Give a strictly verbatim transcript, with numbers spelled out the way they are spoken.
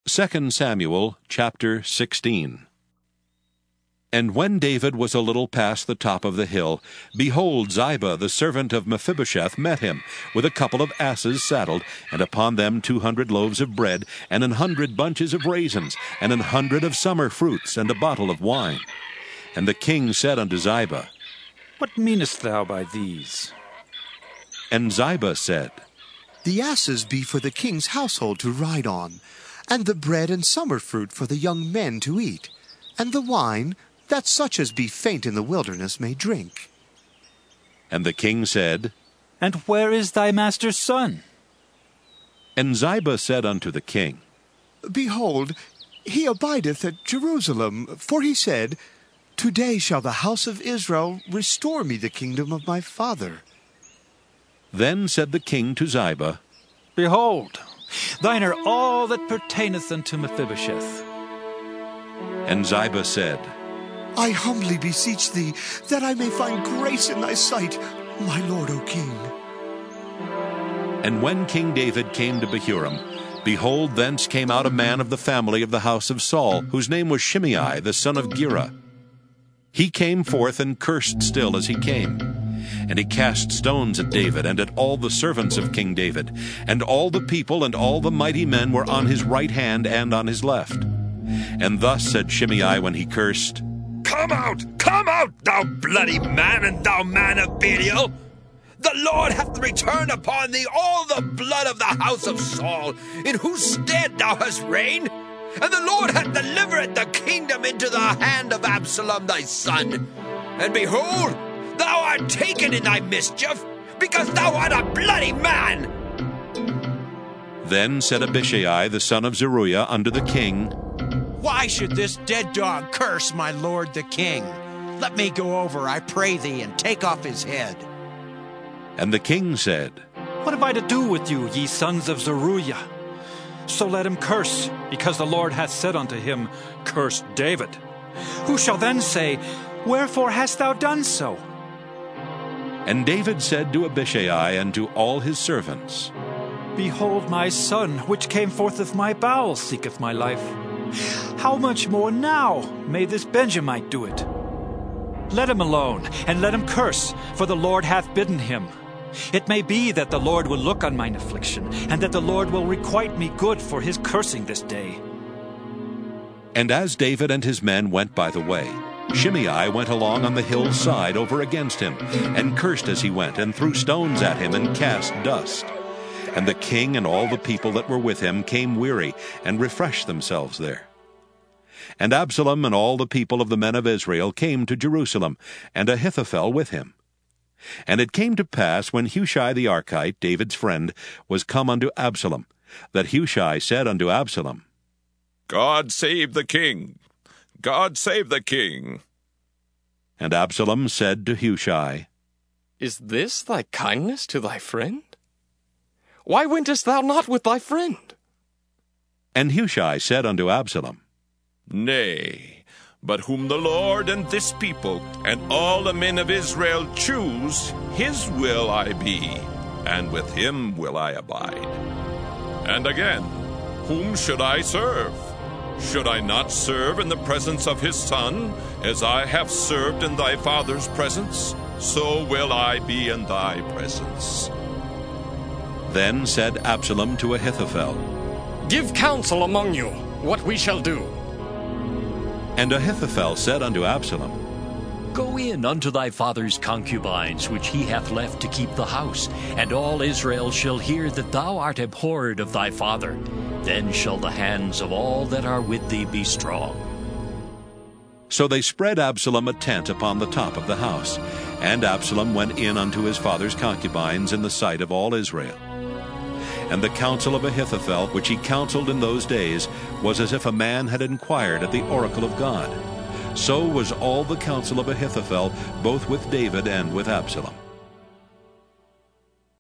Second Samuel chapter sixteen. And when David was a little past the top of the hill, behold, Ziba the servant of Mephibosheth met him, with a couple of asses saddled, and upon them two hundred loaves of bread, and an hundred bunches of raisins, and an hundred of summer fruits, and a bottle of wine. And the king said unto Ziba, What meanest thou by these? And Ziba said, The asses be for the king's household to ride on, and the bread and summer fruit for the young men to eat, and the wine, that such as be faint in the wilderness may drink. And the king said, And where is thy master's son? And Ziba said unto the king, Behold, he abideth at Jerusalem, for he said, Today shall the house of Israel restore me the kingdom of my father. Then said the king to Ziba, Behold, thine are all that pertaineth unto Mephibosheth. And Ziba said, I humbly beseech thee, that I may find grace in thy sight, my lord, O king. And when King David came to Bahurim, behold, thence came out a man of the family of the house of Saul, whose name was Shimei, the son of Gera. He came forth and cursed still as he came. And he cast stones at David and at all the servants of King David. And all the people and all the mighty men were on his right hand and on his left. And thus said Shimei when he cursed, Come out, come out, thou bloody man, and thou man of Belial! The Lord hath returned upon thee all the blood of the house of Saul, in whose stead thou hast reigned. And the Lord hath delivered the kingdom into the hand of Absalom thy son. And behold, thou art taken in thy mischief, because thou art a bloody man. Then said Abishai the son of Zeruiah unto the king, Why should this dead dog curse my lord the king? Let me go over, I pray thee, and take off his head. And the king said, What have I to do with you, ye sons of Zeruiah? So let him curse, because the Lord hath said unto him, Curse David. Who shall then say, Wherefore hast thou done so? And David said to Abishai and to all his servants, Behold, my son, which came forth of my bowels, seeketh my life. How much more now may this Benjamite do it? Let him alone, and let him curse, for the Lord hath bidden him. It may be that the Lord will look on mine affliction, and that the Lord will requite me good for his cursing this day. And as David and his men went by the way, Shimei went along on the hill's side over against him, and cursed as he went, and threw stones at him, and cast dust. And the king and all the people that were with him came weary, and refreshed themselves there. And Absalom and all the people of the men of Israel came to Jerusalem, and Ahithophel with him. And it came to pass, when Hushai the Archite, David's friend, was come unto Absalom, that Hushai said unto Absalom, God save the king! God save the king! And Absalom said to Hushai, Is this thy kindness to thy friend? Why wentest thou not with thy friend? And Hushai said unto Absalom, Nay, but whom the Lord and this people and all the men of Israel choose, his will I be, and with him will I abide. And again, whom should I serve? Should I not serve in the presence of his son, as I have served in thy father's presence? So will I be in thy presence. Then said Absalom to Ahithophel, Give counsel among you what we shall do. And Ahithophel said unto Absalom, Go in unto thy father's concubines, which he hath left to keep the house, and all Israel shall hear that thou art abhorred of thy father. Then shall the hands of all that are with thee be strong. So they spread Absalom a tent upon the top of the house, and Absalom went in unto his father's concubines in the sight of all Israel. And the counsel of Ahithophel, which he counseled in those days, was as if a man had inquired at the oracle of God. So was all the counsel of Ahithophel, both with David and with Absalom.